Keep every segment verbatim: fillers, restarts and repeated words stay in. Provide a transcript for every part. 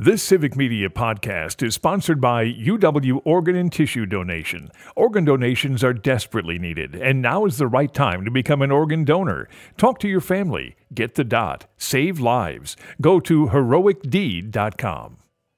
This Civic Media podcast is sponsored by U W Organ and Tissue Donation. Organ donations are desperately needed, and now is the right time to become an organ donor. Talk to your family. Get the dot. Save lives. Go to heroic deed dot com.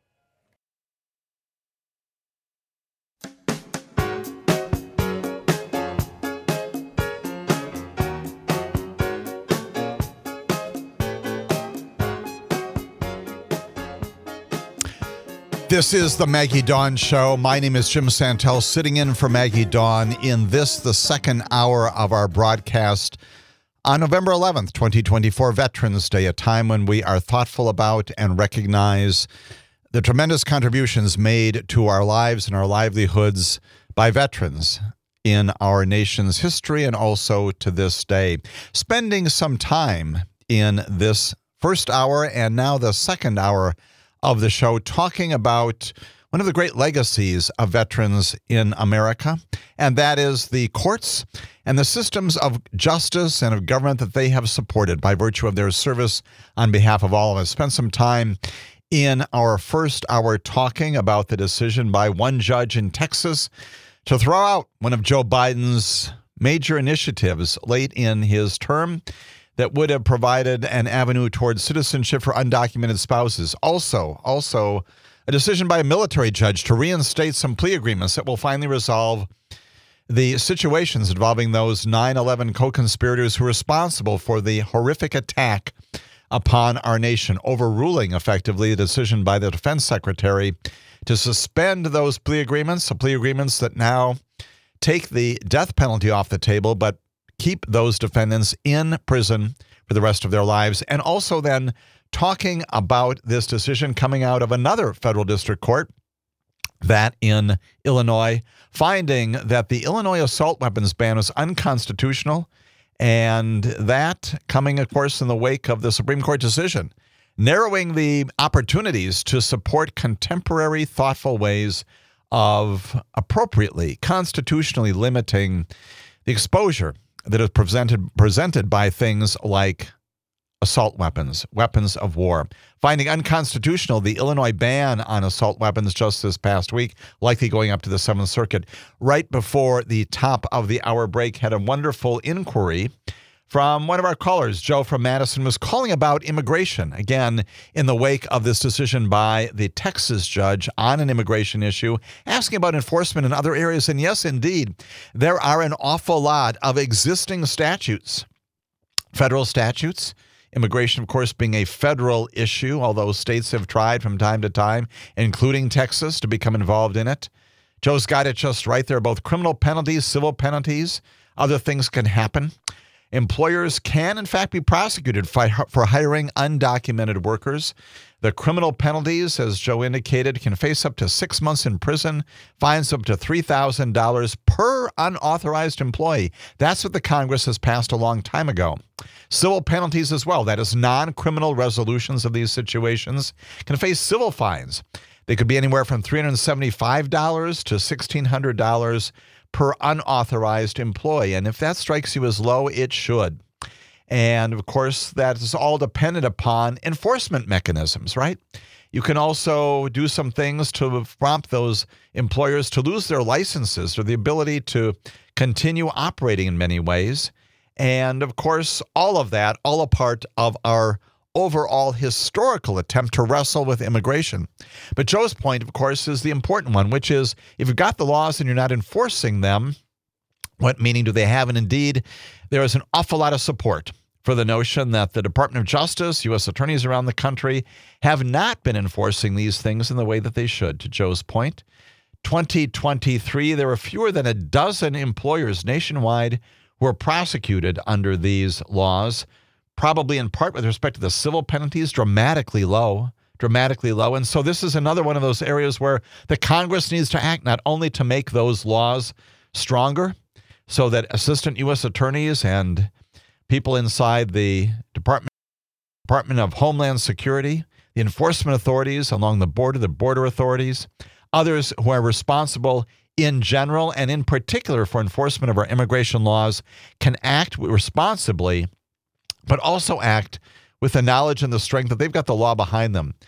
This is the Maggie Dawn Show. My name is Jim Santel, sitting in for Maggie Dawn in this, the second hour of our broadcast on November eleventh, twenty twenty-four, Veterans Day, a time when we are thoughtful about and recognize the tremendous contributions made to our lives and our livelihoods by veterans in our nation's history and also to this day. Spending some time in this first hour and now the second hour of the show talking about one of the great legacies of veterans in America, and that is the courts and the systems of justice and of government that they have supported by virtue of their service on behalf of all of us. Spent some time in our first hour talking about the decision by one judge in Texas to throw out one of Joe Biden's major initiatives late in his term that would have provided an avenue towards citizenship for undocumented spouses. Also, also a decision by a military judge to reinstate some plea agreements that will finally resolve the situations involving those nine eleven co-conspirators who were responsible for the horrific attack upon our nation, overruling effectively the decision by the defense secretary to suspend those plea agreements, the plea agreements that now take the death penalty off the table, but keep those defendants in prison for the rest of their lives. And also then talking about this decision coming out of another federal district court, that in Illinois, finding that the Illinois assault weapons ban was unconstitutional, and that coming, of course, in the wake of the Supreme Court decision, narrowing the opportunities to support contemporary, thoughtful ways of appropriately, constitutionally limiting the exposure that is presented presented by things like assault weapons, weapons of war. Finding unconstitutional the Illinois ban on assault weapons just this past week, likely going up to the Seventh Circuit. Right before the top of the hour break, had a wonderful inquiry from one of our callers. Joe from Madison was calling about immigration, again, in the wake of this decision by the Texas judge on an immigration issue, asking about enforcement in other areas. And yes, indeed, there are an awful lot of existing statutes, federal statutes, immigration, of course, being a federal issue, although states have tried from time to time, including Texas, to become involved in it. Joe's got it just right. There are both criminal penalties, civil penalties. Other things can happen. Employers can, in fact, be prosecuted for hiring undocumented workers. The criminal penalties, as Joe indicated, can face up to six months in prison, fines up to three thousand dollars per unauthorized employee. That's what the Congress has passed a long time ago. Civil penalties as well, that is non-criminal resolutions of these situations, can face civil fines. They could be anywhere from three hundred seventy-five dollars to one thousand six hundred dollars per unauthorized employee. And if that strikes you as low, it should. And of course, that is all dependent upon enforcement mechanisms, right? You can also do some things to prompt those employers to lose their licenses or the ability to continue operating in many ways. And of course, all of that, all a part of our overall historical attempt to wrestle with immigration. But Joe's point, of course, is the important one, which is if you've got the laws and you're not enforcing them, what meaning do they have? And indeed, there is an awful lot of support for the notion that the Department of Justice, U S attorneys around the country have not been enforcing these things in the way that they should. To Joe's point, twenty twenty-three, there were fewer than a dozen employers nationwide who were prosecuted under these laws, probably in part with respect to the civil penalties, dramatically low, dramatically low. And so this is another one of those areas where the Congress needs to act, not only to make those laws stronger so that assistant U S attorneys and people inside the Department, Department of Homeland Security, the enforcement authorities along the border, the border authorities, others who are responsible in general and in particular for enforcement of our immigration laws can act responsibly, but also act with the knowledge and the strength that they've got the law behind them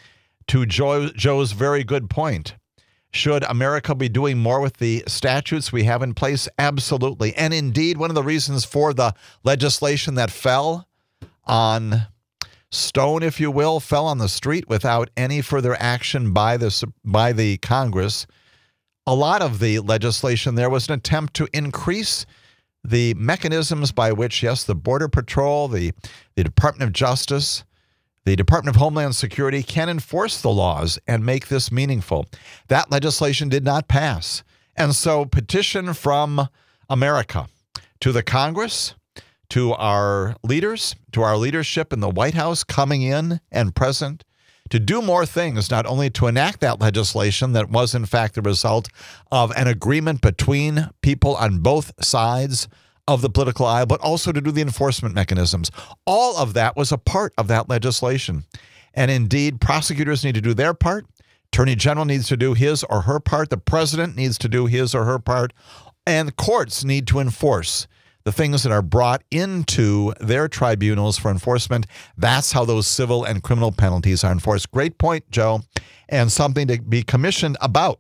to Joe, Joe's very good point. Should America be doing more with the statutes we have in place? Absolutely. And indeed, one of the reasons for the legislation that fell on stone, if you will, fell on the street without any further action by the, by the Congress, a lot of the legislation there was an attempt to increase the mechanisms by which, yes, the Border Patrol, the, the Department of Justice, the Department of Homeland Security can enforce the laws and make this meaningful. That legislation did not pass. And so petition from America to the Congress, to our leaders, to our leadership in the White House coming in and present, to do more things, not only to enact that legislation that was in fact the result of an agreement between people on both sides of the political aisle, but also to do the enforcement mechanisms. All of that was a part of that legislation. And indeed, prosecutors need to do their part. Attorney General needs to do his or her part. The president needs to do his or her part. And courts need to enforce the things that are brought into their tribunals for enforcement. That's how those civil and criminal penalties are enforced. Great point, Joe, and something to be commissioned about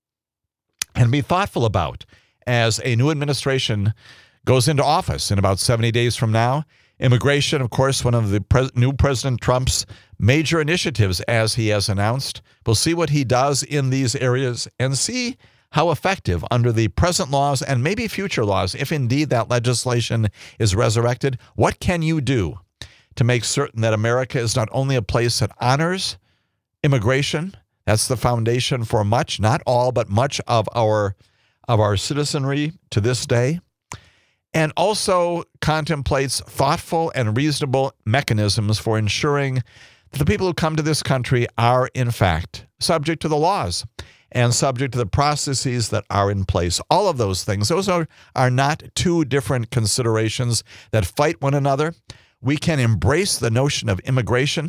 and be thoughtful about as a new administration goes into office in about seventy days from now. Immigration, of course, one of the pres- new President Trump's major initiatives, as he has announced. We'll see what he does in these areas and see how effective under the present laws and maybe future laws, if indeed that legislation is resurrected. What can you do to make certain that America is not only a place that honors immigration? That's the foundation for much, not all, but much of our of our citizenry to this day, and also contemplates thoughtful and reasonable mechanisms for ensuring that the people who come to this country are, in fact, subject to the laws and subject to the processes that are in place. All of those things, those are, are not two different considerations that fight one another. We can embrace the notion of immigration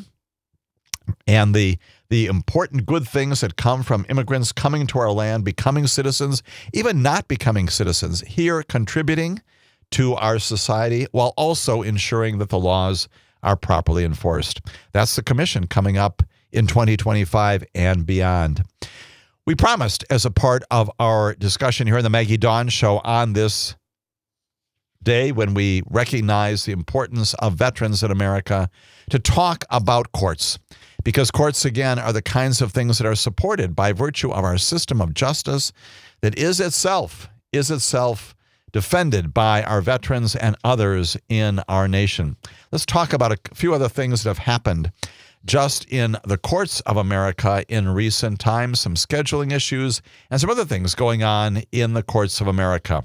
and the the important good things that come from immigrants coming to our land, becoming citizens, even not becoming citizens, here contributing to our society while also ensuring that the laws are properly enforced. That's the commission coming up in twenty twenty-five and beyond. We promised, as a part of our discussion here in the Maggie Dawn Show on this day when we recognize the importance of veterans in America, to talk about courts. Because courts, again, are the kinds of things that are supported by virtue of our system of justice that is itself, is itself defended by our veterans and others in our nation. Let's talk about a few other things that have happened just in the courts of America in recent times, some scheduling issues, and some other things going on in the courts of America.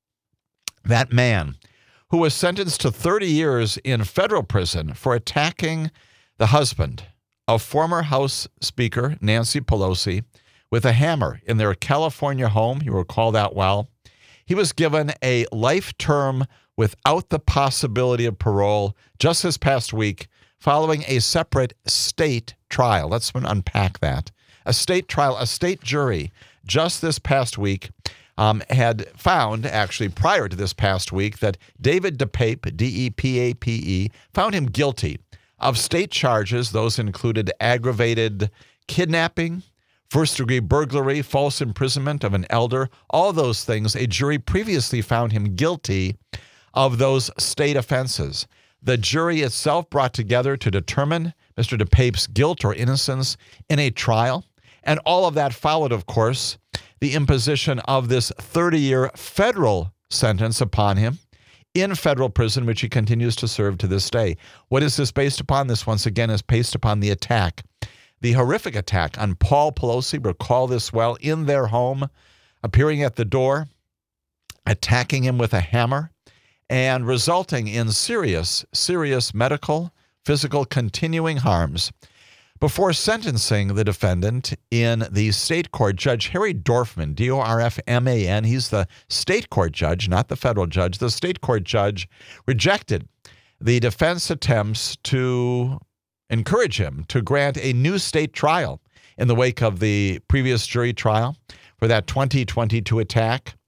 That man who was sentenced to thirty years in federal prison for attacking the husband of former House Speaker Nancy Pelosi with a hammer in their California home, you recall that well, he was given a life term without the possibility of parole just this past week, following a separate state trial. Let's unpack that. A state trial, a state jury, just this past week um, had found, actually prior to this past week, that David DePape, D E P A P E, found him guilty of state charges. Those included aggravated kidnapping, first-degree burglary, false imprisonment of an elder, all those things. A jury previously found him guilty of those state offenses. The jury itself brought together to determine Mister DePape's guilt or innocence in a trial. And all of that followed, of course, the imposition of this thirty-year federal sentence upon him in federal prison, which he continues to serve to this day. What is this based upon? This, once again, is based upon the attack, the horrific attack on Paul Pelosi. Recall this well, in their home, appearing at the door, attacking him with a hammer, and resulting in serious, serious medical, physical, continuing harms. Before sentencing the defendant in the state court, Judge Harry Dorfman, D O R F M A N, he's the state court judge, not the federal judge. The state court judge rejected the defense attempts to encourage him to grant a new state trial in the wake of the previous jury trial for that twenty twenty-two attack.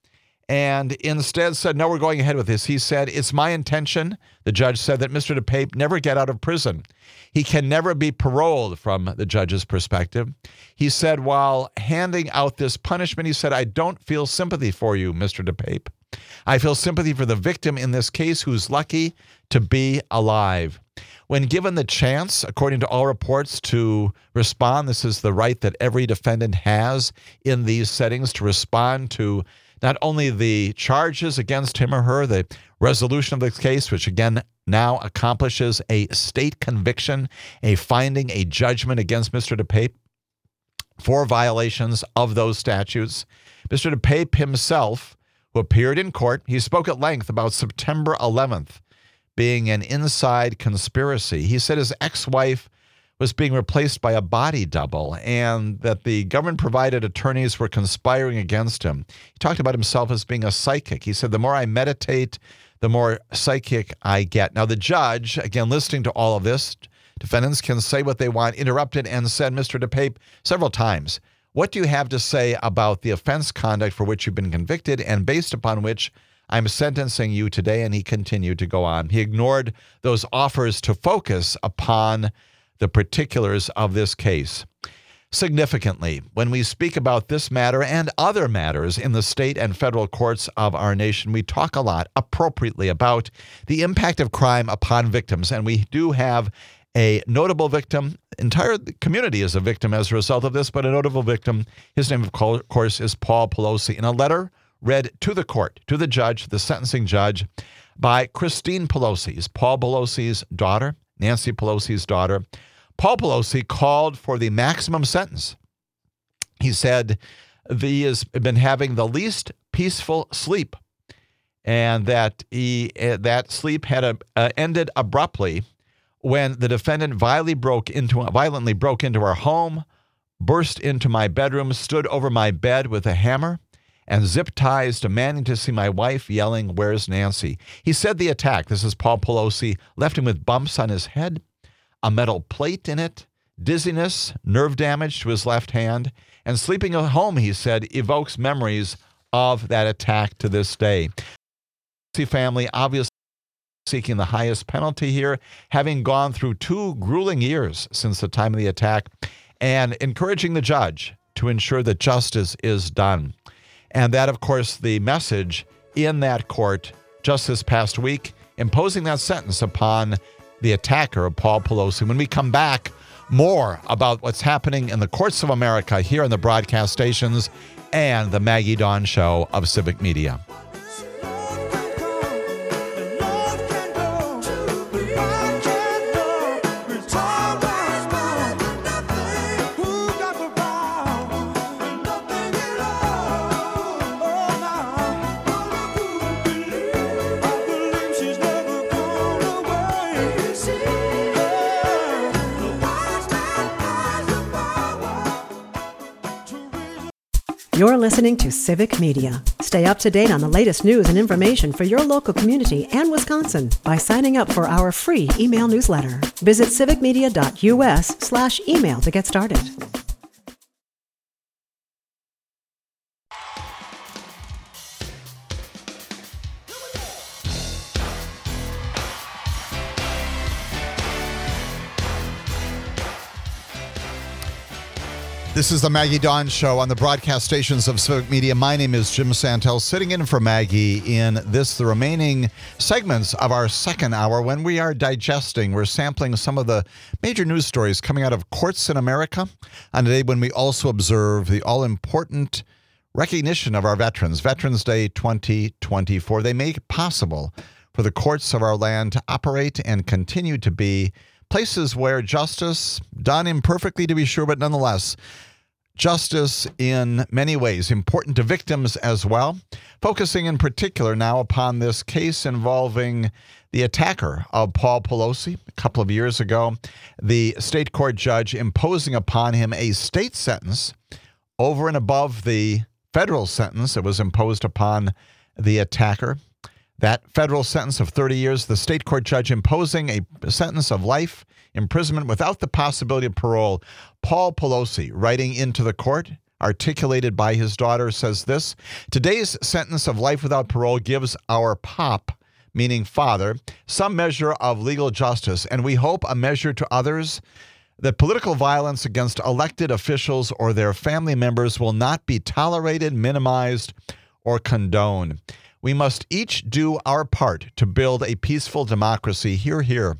and instead said, no, we're going ahead with this. He said, it's my intention, the judge said, that Mister DePape never get out of prison. He can never be paroled from the judge's perspective. He said, while handing out this punishment, he said, I don't feel sympathy for you, Mister DePape. I feel sympathy for the victim in this case who's lucky to be alive. When given the chance, according to all reports, to respond, this is the right that every defendant has in these settings to respond to not only the charges against him or her, the resolution of the case, which again now accomplishes a state conviction, a finding, a judgment against Mister DePape for violations of those statutes. Mister DePape himself, who appeared in court, he spoke at length about September eleventh being an inside conspiracy. He said his ex-wife was being replaced by a body double and that the government-provided attorneys were conspiring against him. He talked about himself as being a psychic. He said, the more I meditate, the more psychic I get. Now, the judge, again, listening to all of this, defendants can say what they want, interrupted and said, Mister DePape, several times, what do you have to say about the offense conduct for which you've been convicted and based upon which I'm sentencing you today? And he continued to go on. He ignored those offers to focus upon the particulars of this case. Significantly, when we speak about this matter and other matters in the state and federal courts of our nation, we talk a lot appropriately about the impact of crime upon victims. And we do have a notable victim. Entire community is a victim as a result of this, but a notable victim, his name, of course, is Paul Pelosi. In a letter read to the court, to the judge, the sentencing judge, by Christine Pelosi, is Paul Pelosi's daughter, Nancy Pelosi's daughter. Paul Pelosi called for the maximum sentence. He said he has been having the least peaceful sleep and that he that sleep had a, uh, ended abruptly when the defendant violently broke into violently broke into our home, burst into my bedroom, stood over my bed with a hammer, and zip ties, demanding to see my wife, yelling, "Where's Nancy?" He said the attack, this is Paul Pelosi, left him with bumps on his head, a metal plate in it, dizziness, nerve damage to his left hand, and sleeping at home, he said, evokes memories of that attack to this day. The family obviously seeking the highest penalty here, having gone through two grueling years since the time of the attack, and encouraging the judge to ensure that justice is done. And that, of course, the message in that court just this past week, imposing that sentence upon the attacker of Paul Pelosi. When we come back, more about what's happening in the courts of America here on the broadcast stations and the Maggie Dawn Show of Civic Media. You're listening to Civic Media. Stay up to date on the latest news and information for your local community and Wisconsin by signing up for our free email newsletter. Visit civicmedia.us slash email to get started. This is the Maggie Dawn Show on the broadcast stations of Civic Media. My name is Jim Santel, sitting in for Maggie in this, the remaining segments of our second hour when we are digesting, we're sampling some of the major news stories coming out of courts in America on a day when we also observe the all-important recognition of our veterans, Veterans Day twenty twenty-four. They make it possible for the courts of our land to operate and continue to be places where justice, done imperfectly to be sure, but nonetheless, justice in many ways, important to victims as well. Focusing in particular now upon this case involving the attacker of Paul Pelosi. A couple of years ago, the state court judge imposing upon him a state sentence over and above the federal sentence that was imposed upon the attacker. That federal sentence of thirty years, the state court judge imposing a sentence of life imprisonment without the possibility of parole. Paul Pelosi writing into the court, articulated by his daughter, says this: today's sentence of life without parole gives our pop, meaning father, some measure of legal justice, and we hope a measure to others, that political violence against elected officials or their family members will not be tolerated, minimized, or condoned. We must each do our part to build a peaceful democracy. Hear, hear.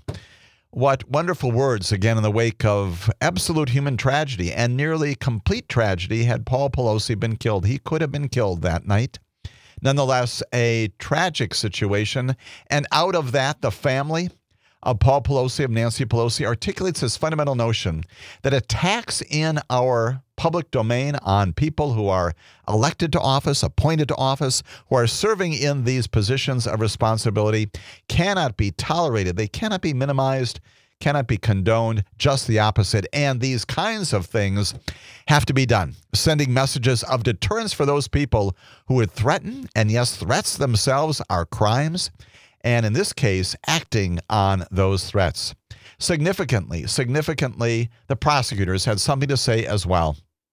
What wonderful words, again, in the wake of absolute human tragedy and nearly complete tragedy had Paul Pelosi been killed. He could have been killed that night. Nonetheless, a tragic situation. And out of that, the family of Paul Pelosi, of Nancy Pelosi, articulates this fundamental notion that attacks in our public domain on people who are elected to office, appointed to office, who are serving in these positions of responsibility cannot be tolerated. They cannot be minimized, cannot be condoned, just the opposite. And these kinds of things have to be done, sending messages of deterrence for those people who would threaten, and yes, threats themselves are crimes, and in this case, acting on those threats. Significantly, significantly, the prosecutors had something to say as well.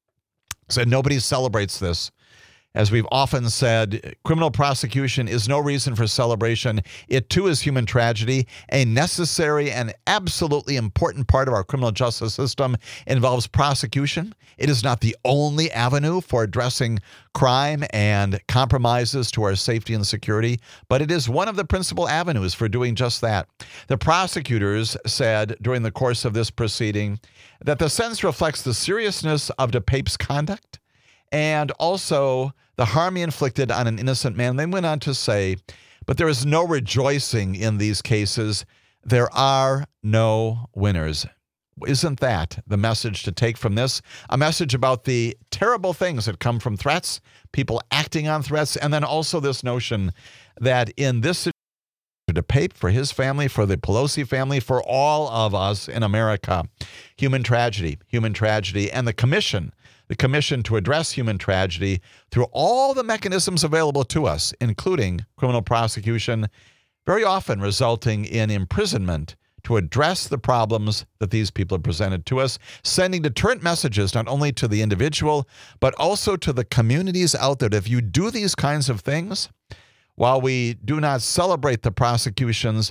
Said nobody celebrates this. As we've often said, criminal prosecution is no reason for celebration. It too is human tragedy. A necessary and absolutely important part of our criminal justice system involves prosecution. It is not the only avenue for addressing crime and compromises to our safety and security, but it is one of the principal avenues for doing just that. The prosecutors said during the course of this proceeding that the sentence reflects the seriousness of DePape's conduct and also the harm he inflicted on an innocent man. They went on to say, but there is no rejoicing in these cases. There are no winners. Isn't that the message to take from this? A message about the terrible things that come from threats, people acting on threats, and then also this notion that in this situation, for DePape, for his family, for the Pelosi family, for all of us in America, human tragedy, human tragedy, and the commission The commission to address human tragedy through all the mechanisms available to us, including criminal prosecution, very often resulting in imprisonment to address the problems that these people have presented to us, sending deterrent messages not only to the individual, but also to the communities out there. If you do these kinds of things, while we do not celebrate the prosecutions,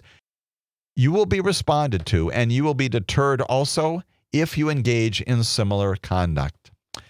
you will be responded to, and you will be deterred also if you engage in similar conduct.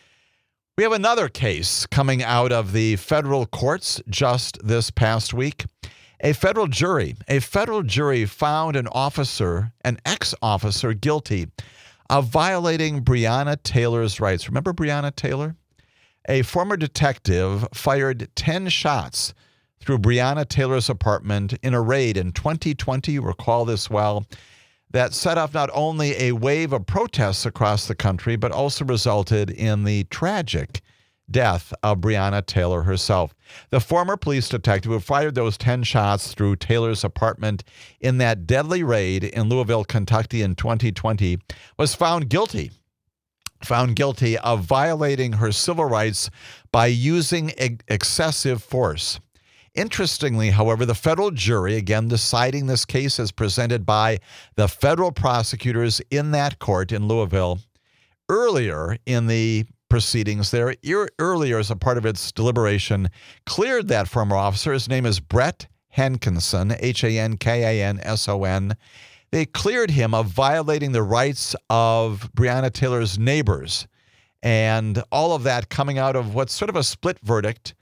We have another case coming out of the federal courts just this past week. A federal jury, a federal jury found an officer, an ex-officer, guilty of violating Breonna Taylor's rights. Remember Breonna Taylor? A former detective fired ten shots through Breonna Taylor's apartment in a raid in twenty twenty, you recall this well, that set off not only a wave of protests across the country, but also resulted in the tragic death of Breonna Taylor herself. The former police detective who fired those ten shots through Taylor's apartment in that deadly raid in Louisville, Kentucky in twenty twenty was found guilty, found guilty of violating her civil rights by using ex- excessive force. Interestingly, however, the federal jury, again deciding this case as presented by the federal prosecutors in that court in Louisville, earlier in the proceedings there, earlier as a part of its deliberation, cleared that former officer. His name is Brett Hankison, H A N K A N S O N. They cleared him of violating the rights of Breonna Taylor's neighbors, and all of that coming out of what's sort of a split verdict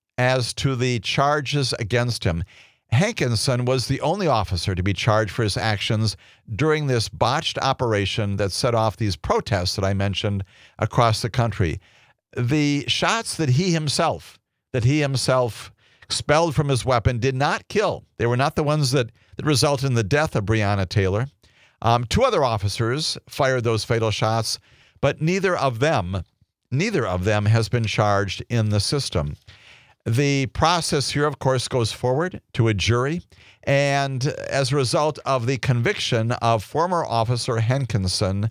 as to the charges against him. Hankison was the only officer to be charged for his actions during this botched operation that set off these protests that I mentioned across the country. The shots that he himself, that he himself expelled from his weapon did not kill. They were not the ones that, that resulted in the death of Breonna Taylor. Um, two other officers fired those fatal shots, but neither of them, neither of them has been charged in the system. The process here, of course, goes forward to a jury, and as a result of the conviction of former Officer Hankison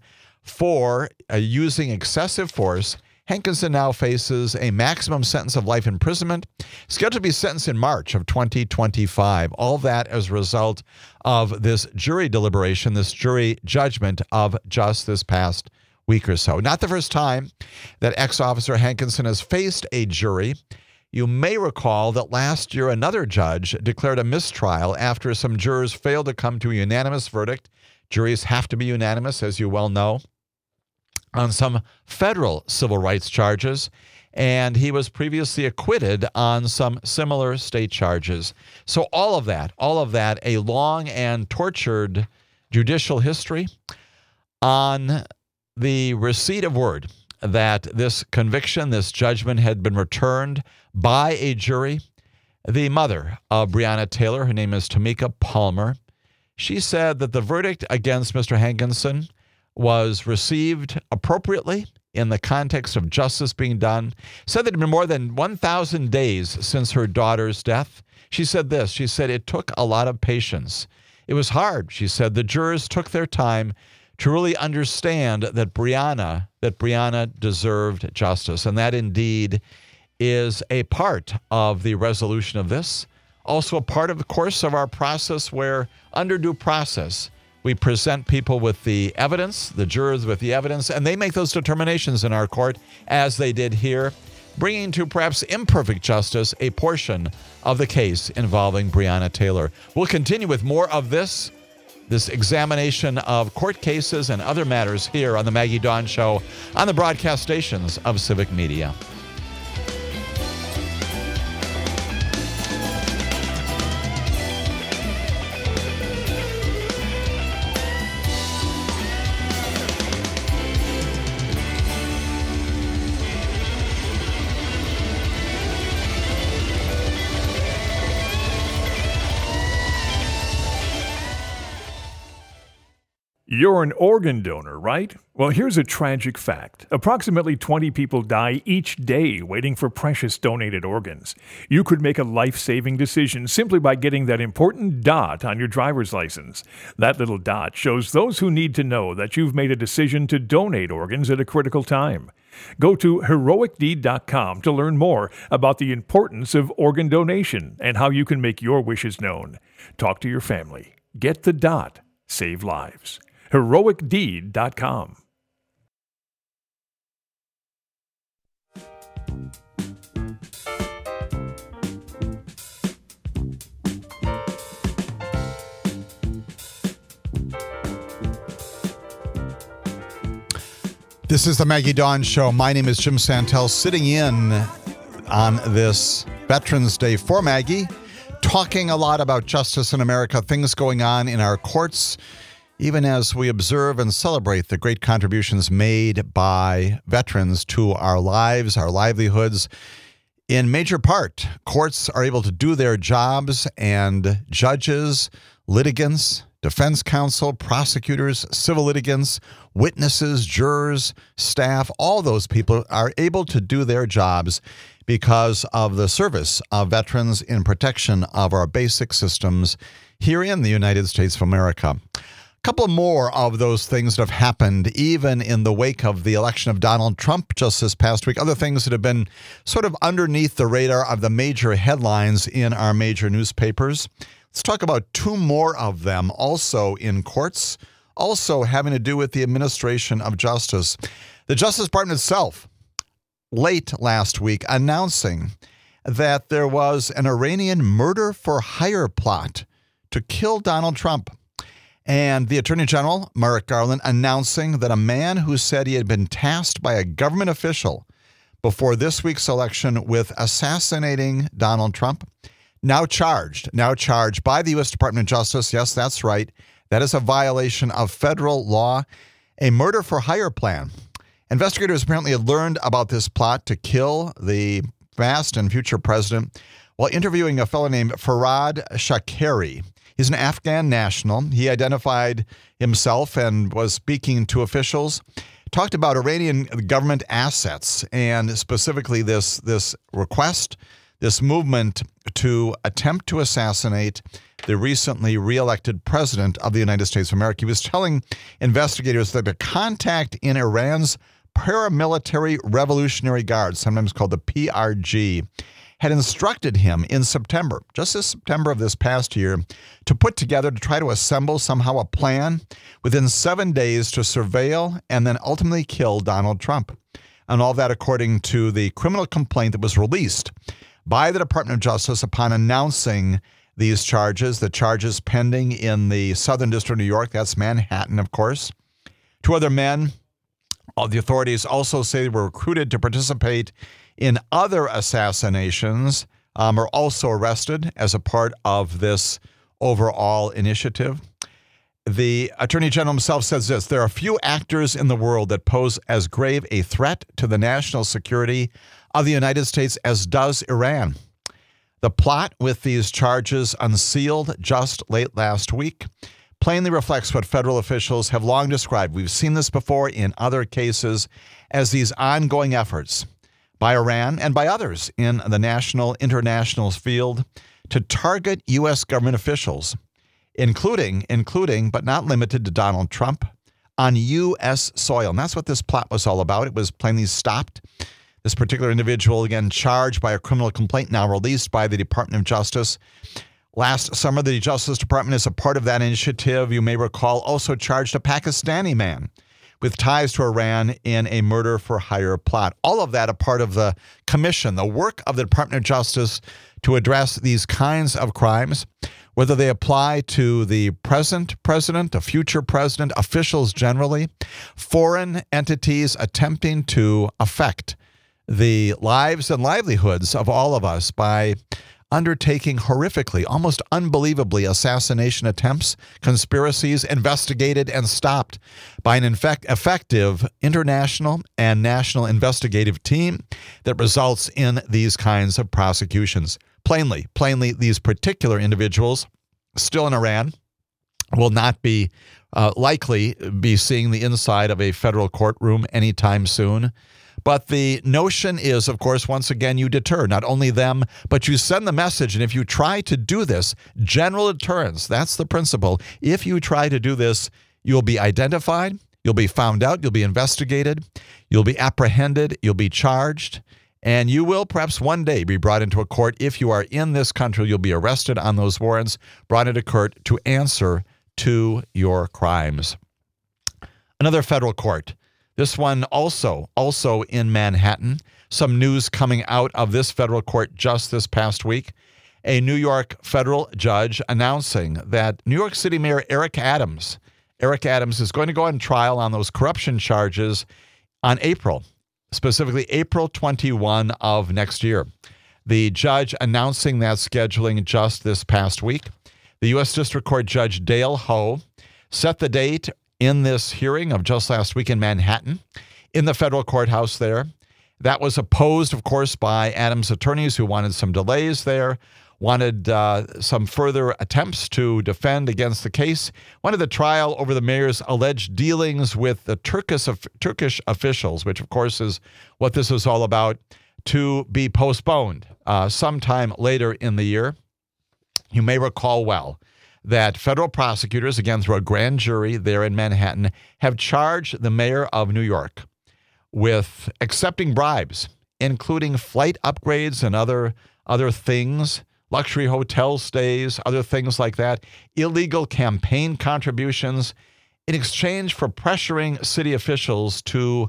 for uh, using excessive force, Hankison now faces a maximum sentence of life imprisonment, scheduled to be sentenced in March of twenty twenty-five. All that as a result of this jury deliberation, this jury judgment of just this past week or so. Not the first time that ex-officer Hankinson has faced a jury. You may recall that last year another judge declared a mistrial after some jurors failed to come to a unanimous verdict. Juries have to be unanimous, as you well know, on some federal civil rights charges, and he was previously acquitted on some similar state charges. So all of that, all of that, a long and tortured judicial history on the receipt of word that this conviction, this judgment had been returned by a jury. The mother of Breonna Taylor, her name is Tamika Palmer, she said that the verdict against Mister Hankinson was received appropriately in the context of justice being done. Said that it had been more than one thousand days since her daughter's death. She said this, she said, it took a lot of patience. It was hard, she said. The jurors took their time to really understand that Breonna, that Breonna deserved justice. And that indeed is a part of the resolution of this. Also a part of the course of our process where under due process, we present people with the evidence, the jurors with the evidence, and they make those determinations in our court, as they did here, bringing to perhaps imperfect justice a portion of the case involving Breonna Taylor. We'll continue with more of this, this examination of court cases and other matters here on the Maggie Dawn Show on the broadcast stations of Civic Media. You're an organ donor, right? Well, here's a tragic fact. Approximately twenty people die each day waiting for precious donated organs. You could make a life-saving decision simply by getting that important dot on your driver's license. That little dot shows those who need to know that you've made a decision to donate organs at a critical time. Go to heroic deed dot com to learn more about the importance of organ donation and how you can make your wishes known. Talk to your family. Get the dot. Save lives. heroic deed dot com. This is the Maggie Dawn Show. My name is Jim Santel, sitting in on this Veterans Day for Maggie, talking a lot about justice in America, things going on in our courts, even as we observe and celebrate the great contributions made by veterans to our lives, our livelihoods. In major part, courts are able to do their jobs, and judges, litigants, defense counsel, prosecutors, civil litigants, witnesses, jurors, staff, all those people are able to do their jobs because of the service of veterans in protection of our basic systems here in the United States of America. A couple more of those things that have happened even in the wake of the election of Donald Trump just this past week. Other things that have been sort of underneath the radar of the major headlines in our major newspapers. Let's talk about two more of them also in courts, also having to do with the administration of justice. The Justice Department itself, late last week, announcing that there was an Iranian murder-for-hire plot to kill Donald Trump. And the Attorney General, Merrick Garland, announcing that a man who said he had been tasked by a government official before this week's election with assassinating Donald Trump, now charged, now charged by the U S Department of Justice. Yes, that's right. That is a violation of federal law, a murder-for-hire plan. Investigators apparently had learned about this plot to kill the past and future president while interviewing a fellow named Farhad Shakeri. He's an Afghan national. He identified himself and was speaking to officials, talked about Iranian government assets and specifically this, this request, this movement to attempt to assassinate the recently reelected president of the United States of America. He was telling investigators that a contact in Iran's paramilitary Revolutionary Guard, sometimes called the P R G, had instructed him in September, just this September of this past year, to put together, to try to assemble somehow a plan within seven days to surveil and then ultimately kill Donald Trump. And all that according to the criminal complaint that was released by the Department of Justice upon announcing these charges, the charges pending in the Southern District of New York. That's Manhattan, of course. Two other men, all the authorities also say they were recruited to participate in other assassinations, um, are also arrested as a part of this overall initiative. The Attorney General himself says this: there are few actors in the world that pose as grave a threat to the national security of the United States as does Iran. The plot with these charges unsealed just late last week plainly reflects what federal officials have long described. We've seen this before in other cases as these ongoing efforts by Iran and by others in the national, international field to target U S government officials, including, including, but not limited to Donald Trump, on U S soil. And that's what this plot was all about. It was plainly stopped. This particular individual, again, charged by a criminal complaint now released by the Department of Justice. Last summer, the Justice Department, as a part of that initiative, you may recall, also charged a Pakistani man with ties to Iran in a murder-for-hire plot. All of that a part of the commission, the work of the Department of Justice to address these kinds of crimes, whether they apply to the present president, a future president, officials generally, foreign entities attempting to affect the lives and livelihoods of all of us by undertaking horrifically, almost unbelievably, assassination attempts, conspiracies investigated and stopped by an infect- effective international and national investigative team that results in these kinds of prosecutions. Plainly, plainly, these particular individuals still in Iran will not be uh, likely be seeing the inside of a federal courtroom anytime soon. But the notion is, of course, once again, you deter not only them, but you send the message. And if you try to do this, general deterrence, that's the principle. If you try to do this, you'll be identified, you'll be found out, you'll be investigated, you'll be apprehended, you'll be charged, and you will perhaps one day be brought into a court. If you are in this country, you'll be arrested on those warrants, brought into court to answer to your crimes. Another federal court. This one also, also in Manhattan. Some news coming out of this federal court just this past week. A New York federal judge announcing that New York City Mayor Eric Adams, Eric Adams is going to go on trial on those corruption charges on April, specifically April twenty-first of next year. The judge announcing that scheduling just this past week. The U S District Court Judge Dale Ho set the date in this hearing of just last week in Manhattan, in the federal courthouse there. That was opposed, of course, by Adams' attorneys who wanted some delays there, wanted uh, some further attempts to defend against the case, wanted the trial over the mayor's alleged dealings with the Turkish, Turkish officials, which, of course, is what this is all about, to be postponed uh, sometime later in the year. You may recall well that federal prosecutors, again through a grand jury there in Manhattan, have charged the mayor of New York with accepting bribes, including flight upgrades and other other things, luxury hotel stays, other things like that, illegal campaign contributions, in exchange for pressuring city officials to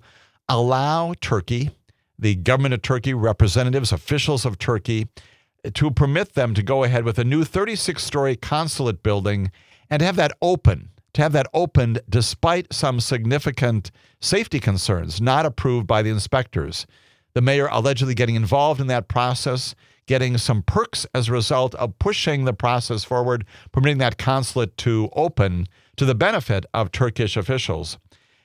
allow Turkey, the government of Turkey, representatives, officials of Turkey, to permit them to go ahead with a new thirty-six story consulate building and have that open, to have that opened despite some significant safety concerns not approved by the inspectors. The mayor allegedly getting involved in that process, getting some perks as a result of pushing the process forward, permitting that consulate to open to the benefit of Turkish officials.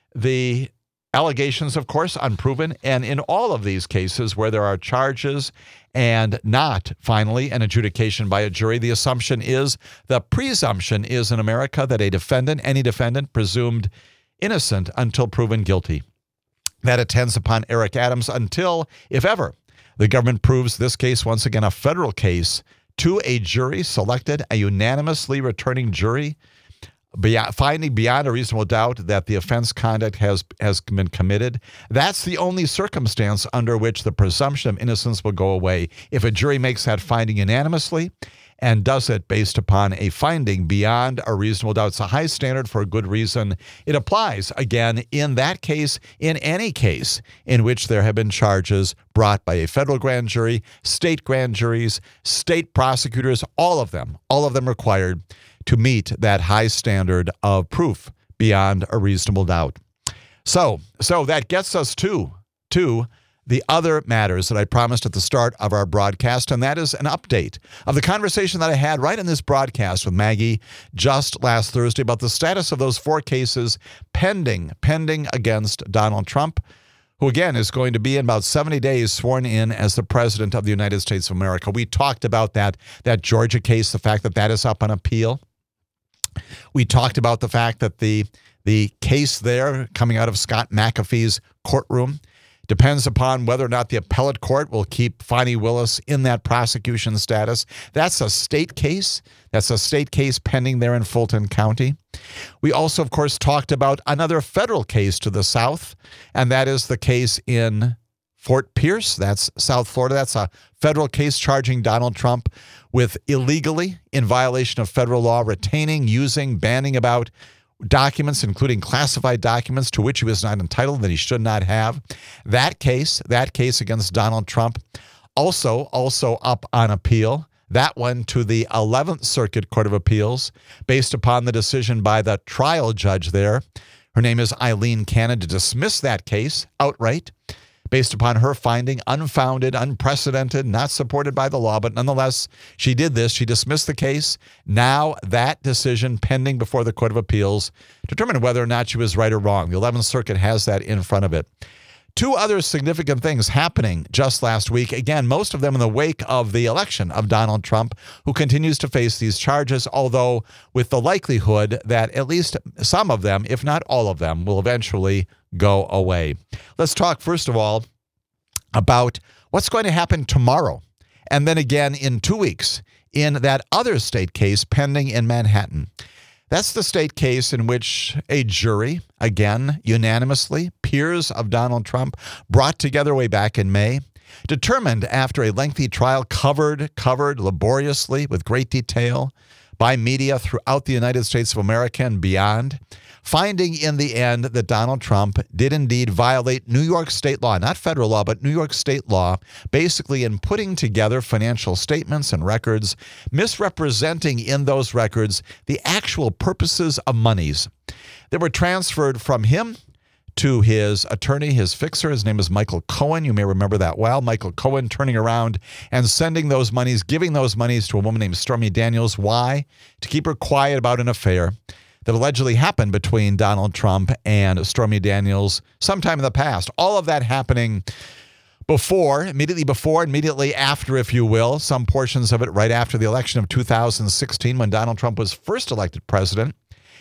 The allegations, of course, unproven, and in all of these cases where there are charges and not, finally, an adjudication by a jury, the assumption is, the presumption is in America that a defendant, any defendant, presumed innocent until proven guilty. That attends upon Eric Adams until, if ever, the government proves this case, once again, a federal case, to a jury selected, a unanimously returning jury beyond, finding beyond a reasonable doubt that the offense conduct has, has been committed, that's the only circumstance under which the presumption of innocence will go away. If a jury makes that finding unanimously and does it based upon a finding beyond a reasonable doubt, it's a high standard for a good reason. It applies, again, in that case, in any case in which there have been charges brought by a federal grand jury, state grand juries, state prosecutors, all of them, all of them required to meet that high standard of proof beyond a reasonable doubt. So, so that gets us to, to the other matters that I promised at the start of our broadcast, and that is an update of the conversation that I had right in this broadcast with Maggie just last Thursday about the status of those four cases pending, pending against Donald Trump, who again is going to be in about seventy days sworn in as the president of the United States of America. We talked about that, that Georgia case, the fact that that is up on appeal. We talked about the fact that the, the case there coming out of Scott McAfee's courtroom depends upon whether or not the appellate court will keep Fani Willis in that prosecution status. That's a state case. That's a state case pending there in Fulton County. We also, of course, talked about another federal case to the south, and that is the case in Fort Pierce. That's South Florida. That's a federal case charging Donald Trump with illegally, in violation of federal law, retaining, using, banning about documents, including classified documents to which he was not entitled, that he should not have. That case, that case against Donald Trump, also, also up on appeal. That one to the eleventh Circuit Court of Appeals, based upon the decision by the trial judge there. Her name is Eileen Cannon, to dismiss that case outright, based upon her finding unfounded, unprecedented, not supported by the law, but nonetheless, she did this. She dismissed the case. Now that decision pending before the Court of Appeals to determine whether or not she was right or wrong. The eleventh Circuit has that in front of it. Two other significant things happening just last week. Again, most of them in the wake of the election of Donald Trump, who continues to face these charges, although with the likelihood that at least some of them, if not all of them, will eventually go away. Let's talk, first of all, about what's going to happen tomorrow, and then again in two weeks in that other state case pending in Manhattan. That's the state case in which a jury, again, unanimously, peers of Donald Trump, brought together way back in May, determined after a lengthy trial covered, covered laboriously with great detail by media throughout the United States of America and beyond, finding in the end that Donald Trump did indeed violate New York state law, not federal law, but New York state law, basically in putting together financial statements and records, misrepresenting in those records the actual purposes of monies that were transferred from him to his attorney, his fixer. His name is Michael Cohen. You may remember that well. Michael Cohen turning around and sending those monies, giving those monies to a woman named Stormy Daniels. Why? To keep her quiet about an affair that allegedly happened between Donald Trump and Stormy Daniels sometime in the past. All of that happening before, immediately before, immediately after, if you will, some portions of it right after the election of two thousand sixteen when Donald Trump was first elected president.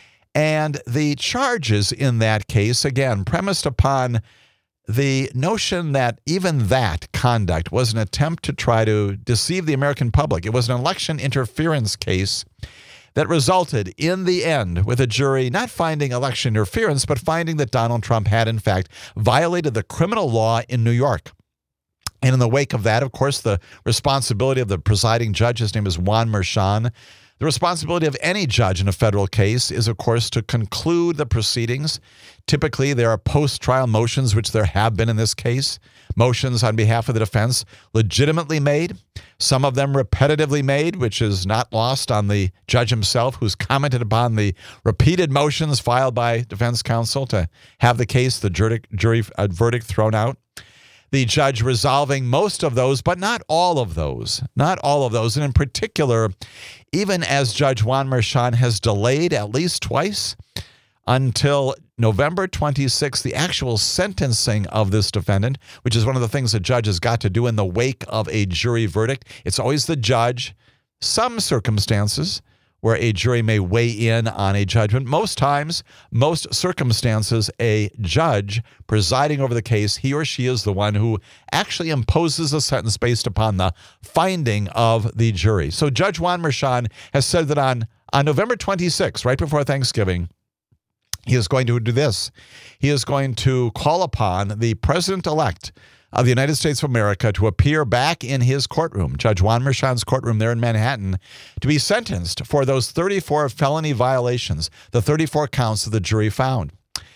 And the charges in that case, again, premised upon the notion that even that conduct was an attempt to try to deceive the American public. It was an election interference case that resulted in the end with a jury not finding election interference, but finding that Donald Trump had, in fact, violated the criminal law in New York. And in the wake of that, of course, the responsibility of the presiding judge, his name is Juan Merchan. The responsibility of any judge in a federal case is, of course, to conclude the proceedings. Typically, there are post-trial motions, which there have been in this case, motions on behalf of the defense legitimately made, some of them repetitively made, which is not lost on the judge himself, who's commented upon the repeated motions filed by defense counsel to have the case, the jury, jury uh, verdict thrown out. The judge resolving most of those, but not all of those, not all of those. And in particular, even as Judge Juan Merchan has delayed at least twice until November twenty-sixth, the actual sentencing of this defendant, which is one of the things the judge has got to do in the wake of a jury verdict. It's always the judge. Some circumstances where a jury may weigh in on a judgment. Most times, most circumstances, a judge presiding over the case, he or she is the one who actually imposes a sentence based upon the finding of the jury. So Judge Juan Merchan has said that on On November twenty-sixth, right before Thanksgiving, he is going to do this. He is going to call upon the president-elect of the United States of America to appear back in his courtroom, Judge Juan Merchan's courtroom there in Manhattan, to be sentenced for those thirty-four felony violations, the thirty-four counts that the jury found.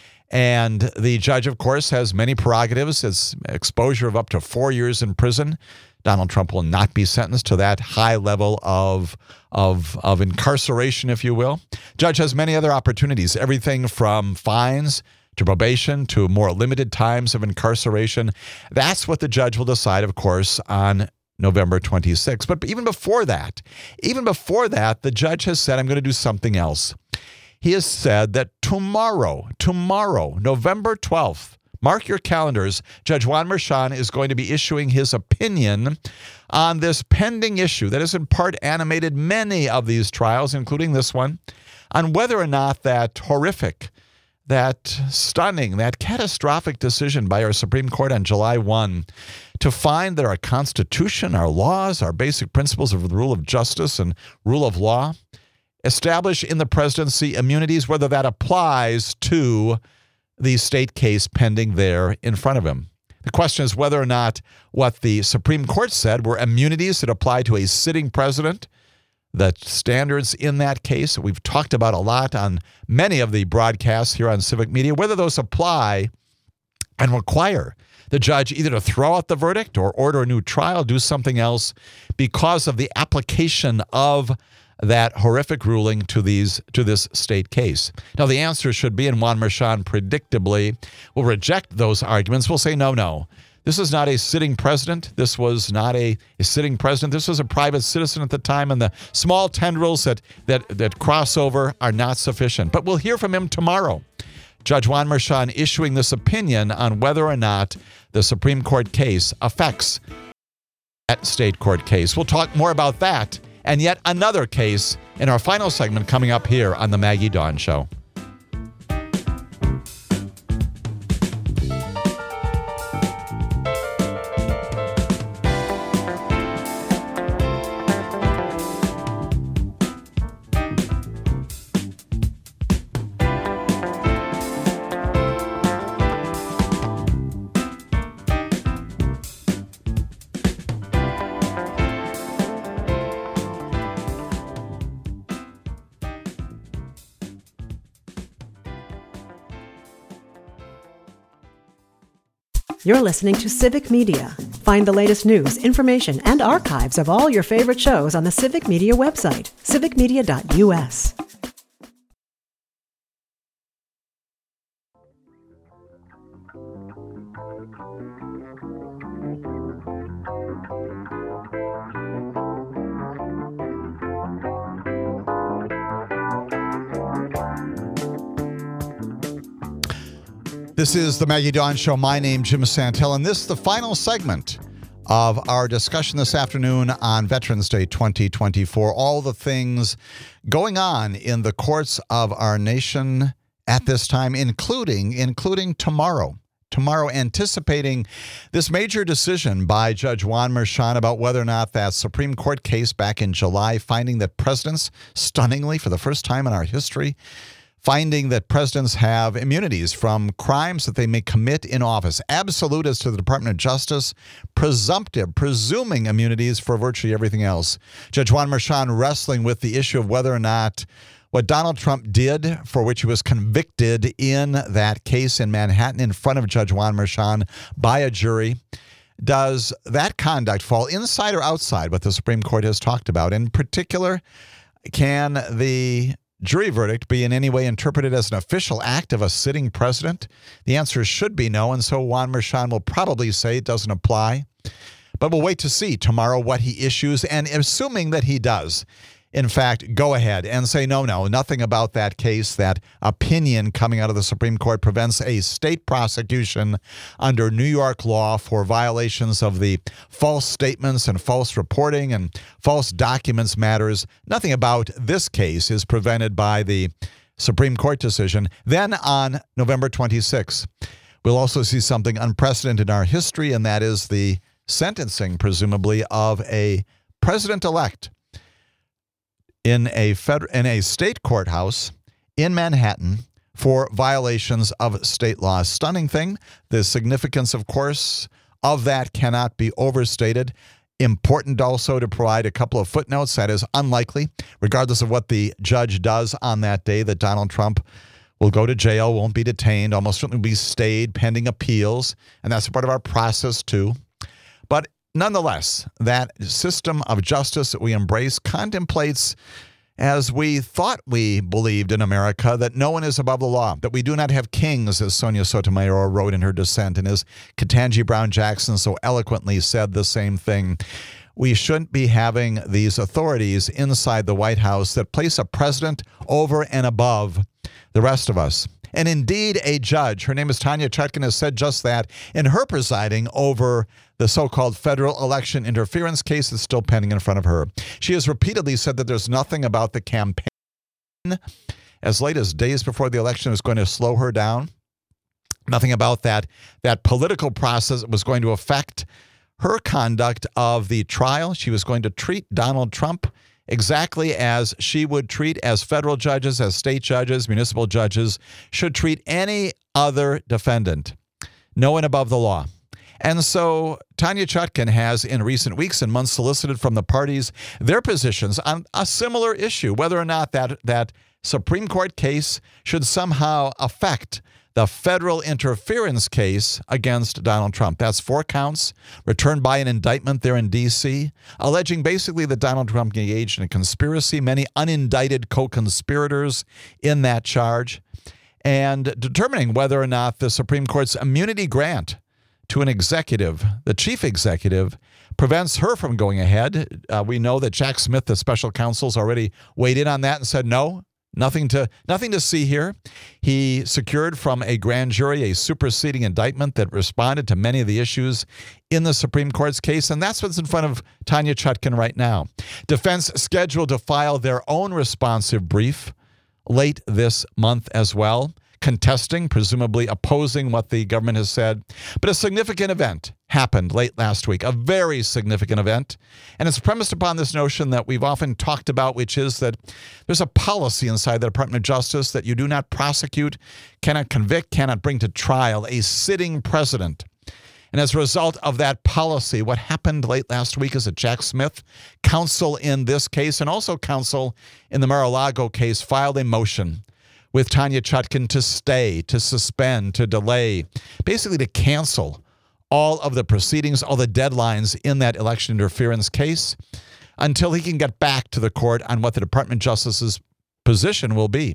And the judge, of course, has many prerogatives. It's exposure of up to four years in prison. Donald Trump will not be sentenced to that high level of, of, of incarceration, if you will. Judge has many other opportunities, everything from fines to probation to more limited times of incarceration. That's what the judge will decide, of course, on November twenty-sixth. But even before that, even before that, the judge has said, I'm going to do something else. He has said that tomorrow, tomorrow, November twelfth, mark your calendars, Judge Juan Merchan is going to be issuing his opinion on this pending issue that has in part animated many of these trials, including this one, on whether or not that horrific, that stunning, that catastrophic decision by our Supreme Court on July first to find that our Constitution, our laws, our basic principles of the rule of justice and rule of law establish in the presidency immunities, whether that applies to the state case pending there in front of him. The question is whether or not what the Supreme Court said were immunities that apply to a sitting president. The standards in that case that we've talked about a lot on many of the broadcasts here on Civic Media, whether those apply and require the judge either to throw out the verdict or order a new trial, do something else because of the application of that horrific ruling to these to this state case. Now, the answer should be, and Juan Merchan predictably will reject those arguments. We'll say, no, no. This is not a sitting president. This was not a, a sitting president. This was a private citizen at the time, and the small tendrils that, that, that cross over are not sufficient. But we'll hear from him tomorrow. Judge Juan Merchan issuing this opinion on whether or not the Supreme Court case affects that state court case. We'll talk more about that and yet another case in our final segment coming up here on the Maggie Dawn Show. You're listening to Civic Media. Find the latest news, information, and archives of all your favorite shows on the Civic Media website, civic media dot u s. This is the Maggie Dawn Show. My name, Jim Santel, and this is the final segment of our discussion this afternoon on Veterans Day twenty twenty-four. All the things going on in the courts of our nation at this time, including including tomorrow. Tomorrow, anticipating this major decision by Judge Juan Merchan about whether or not that Supreme Court case back in July, finding that presidents, stunningly for the first time in our history, finding that presidents have immunities from crimes that they may commit in office. Absolute as to the Department of Justice, presumptive, presuming immunities for virtually everything else. Judge Juan Merchan wrestling with the issue of whether or not what Donald Trump did, for which he was convicted in that case in Manhattan in front of Judge Juan Merchan by a jury, does that conduct fall inside or outside what the Supreme Court has talked about? In particular, can the jury verdict be in any way interpreted as an official act of a sitting president? The answer should be no, and so Juan Merchan will probably say it doesn't apply. But we'll wait to see tomorrow what he issues, and assuming that he does, in fact, go ahead and say, no, no, nothing about that case, that opinion coming out of the Supreme Court prevents a state prosecution under New York law for violations of the false statements and false reporting and false documents matters. Nothing about this case is prevented by the Supreme Court decision. Then on November twenty-sixth, we'll also see something unprecedented in our history, and that is the sentencing, presumably, of a president-elect. in a fed- in a state courthouse in Manhattan for violations of state law. Stunning thing. The significance, of course, of that cannot be overstated. Important also to provide a couple of footnotes. That is unlikely, regardless of what the judge does on that day, that Donald Trump will go to jail, won't be detained, almost certainly be stayed pending appeals, and that's part of our process too. But nonetheless, that system of justice that we embrace contemplates, as we thought we believed in America, that no one is above the law, that we do not have kings, as Sonia Sotomayor wrote in her dissent, and as Ketanji Brown Jackson so eloquently said the same thing. We shouldn't be having these authorities inside the White House that place a president over and above the rest of us. And indeed, a judge, her name is Tanya Chutkan, has said just that in her presiding over the so-called federal election interference case that's still pending in front of her. She has repeatedly said that there's nothing about the campaign as late as days before the election is going to slow her down. Nothing about that, that political process was going to affect her conduct of the trial. She was going to treat Donald Trump exactly as she would treat, as federal judges, as state judges, municipal judges should treat any other defendant. No one above the law. And so Tanya Chutkan has in recent weeks and months solicited from the parties their positions on a similar issue, whether or not that, that Supreme Court case should somehow affect the federal interference case against Donald Trump. That's four counts returned by an indictment there in D C, alleging basically that Donald Trump engaged in a conspiracy, many unindicted co-conspirators in that charge, and determining whether or not the Supreme Court's immunity grant to an executive, the chief executive, prevents her from going ahead. Uh, we know that Jack Smith, the special counsel, has already weighed in on that and said no. Nothing to nothing to see here. He secured from a grand jury a superseding indictment that responded to many of the issues in the Supreme Court's case, and that's what's in front of Tanya Chutkan right now. Defense scheduled to file their own responsive brief late this month as well, contesting, presumably opposing what the government has said. But a significant event happened late last week, a very significant event. And it's premised upon this notion that we've often talked about, which is that there's a policy inside the Department of Justice that you do not prosecute, cannot convict, cannot bring to trial a sitting president. And as a result of that policy, what happened late last week is that Jack Smith, counsel in this case and also counsel in the Mar-a-Lago case, filed a motion with Tanya Chutkan to stay, to suspend, to delay, basically to cancel all of the proceedings, all the deadlines in that election interference case until he can get back to the court on what the Department of Justice's position will be.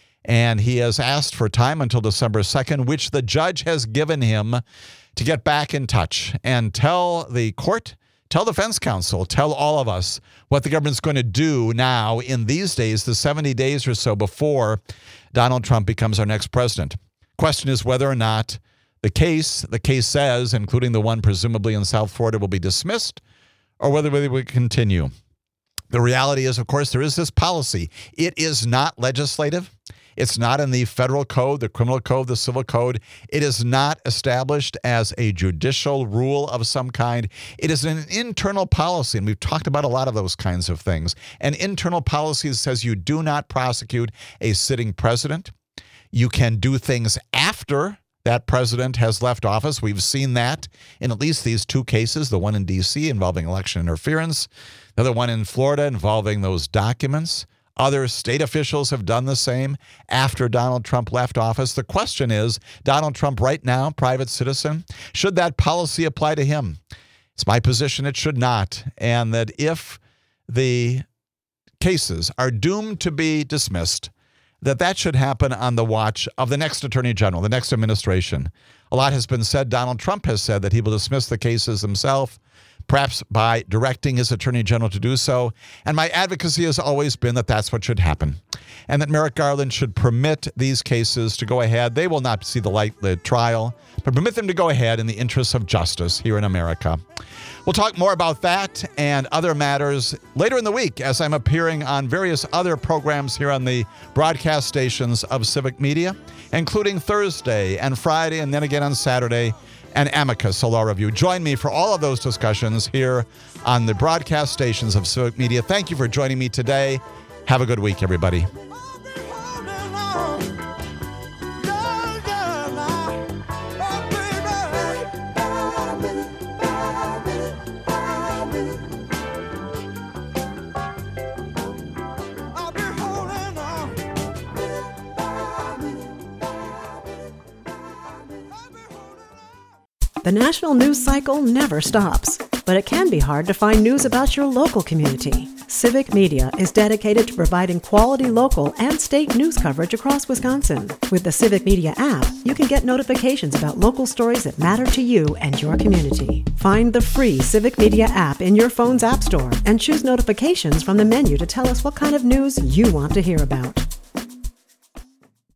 And he has asked for time until December second, which the judge has given him to get back in touch and tell the court, tell defense counsel, tell all of us what the government's going to do now in these days, the seventy days or so before Donald Trump becomes our next president. Question is whether or not the case, the case says, including the one presumably in South Florida, will be dismissed, or whether we will continue. The reality is, of course, there is this policy. It is not legislative. It's not in the federal code, the criminal code, the civil code. It is not established as a judicial rule of some kind. It is an internal policy, and we've talked about a lot of those kinds of things. An internal policy says you do not prosecute a sitting president. You can do things after that president has left office. We've seen that in at least these two cases, the one in D C involving election interference, the other one in Florida involving those documents. Other state officials have done the same after Donald Trump left office. The question is, Donald Trump right now, private citizen, should that policy apply to him? It's my position it should not, and that if the cases are doomed to be dismissed, that that should happen on the watch of the next attorney general, the next administration. A lot has been said. Donald Trump has said that he will dismiss the cases himself, perhaps by directing his attorney general to do so. And my advocacy has always been that that's what should happen, and that Merrick Garland should permit these cases to go ahead. They will not see the light, the trial, but permit them to go ahead in the interests of justice here in America. We'll talk more about that and other matters later in the week as I'm appearing on various other programs here on the broadcast stations of Civic Media, including Thursday and Friday, and then again on Saturday, and Amicus, a law review. Join me for all of those discussions here on the broadcast stations of Civic Media. Thank you for joining me today. Have a good week, everybody. The national news cycle never stops, but it can be hard to find news about your local community. Civic Media is dedicated to providing quality local and state news coverage across Wisconsin. With the Civic Media app, you can get notifications about local stories that matter to you and your community. Find the free Civic Media app in your phone's app store and choose notifications from the menu to tell us what kind of news you want to hear about.